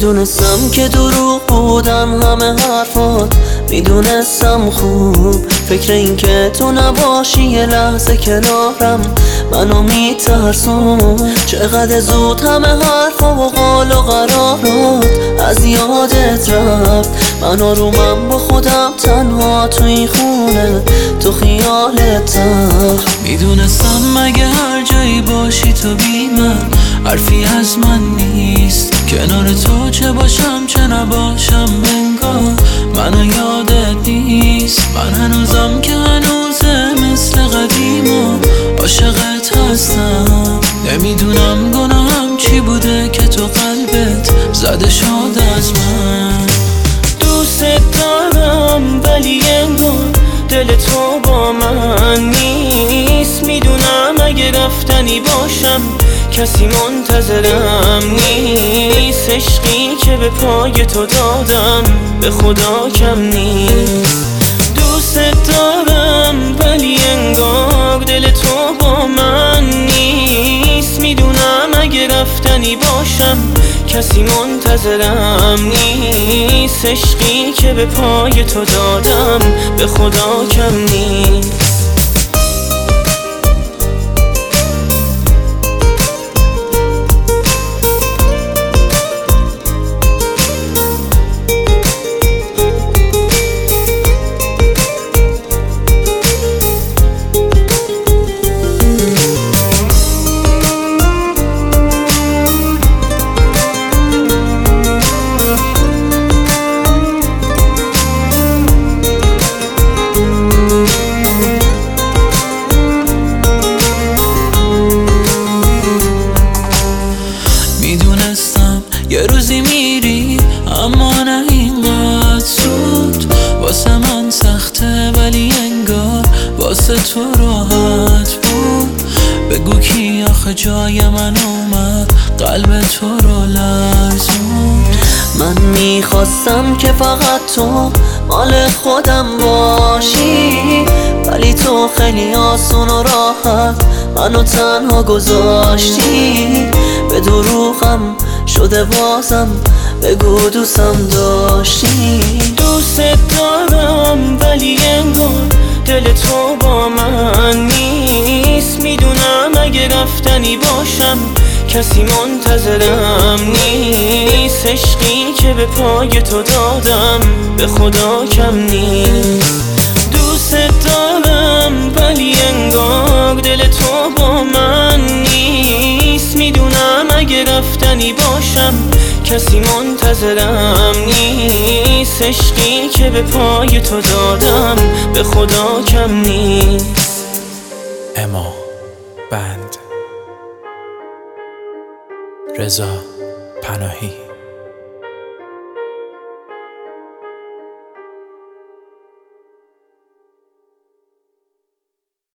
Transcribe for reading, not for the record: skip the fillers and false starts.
میدونستم که دروغ بودن همه حرفات، میدونستم خوب فکر این که تو نباشی یه لحظه کنارم منو میترسون. چقدر زود همه حرفا و قال و قرارات از یادت رفت، من آرومم با خودم تنها تو این خونه تو خیالت تخت. میدونستم مگه هر جایی باشی تو بی من حرفی از من نیست، کنار تو چه باشم چه نباشم انگار منو یادت نیست. من هنوزم که هنوزه مثل قدیم و عاشقت هستم، نمیدونم گناهم چی بوده که تو قلبت زده شد از من. دوست دارم ولی انگار دل تو با من نیست، میدونم اگه رفتنی باشم کسی منتظرم نیست. عشقی که به پای تو دادم به خدا کم نیست. دوست دارم ولی انگار دل تو با من نیست، میدونم اگه رفتنی باشم کسی منتظرم نیست. عشقی که به پای تو دادم به خدا کم نیست. میدونستم یه روزی میری اما نه اینقدر زود، واسه من سخته ولی انگار واسه تو راحت بود. بگو کی آخه جای من اومد قلب تو رو لرزون. من میخواستم که فقط تو مال خودم باشی، ولی تو خیلی آسون و راحت منو تنها گذاشتی. به دروغم شده بازم بگو دوستم داشتی. دوست دارم ولی انگار دل تو با من نیست، میدونم اگه رفتنی باشم کسی منتظرم نیست. عشقی که به پای تو دادم به خدا کم نیست. دوست دارم ولی انگار دل تو با من نیست، میدونم اگه رفتنی باشم کسی منتظرم نیست. عشقی که به پای تو دادم به خدا کم نیست. اما بند رضا پناهی.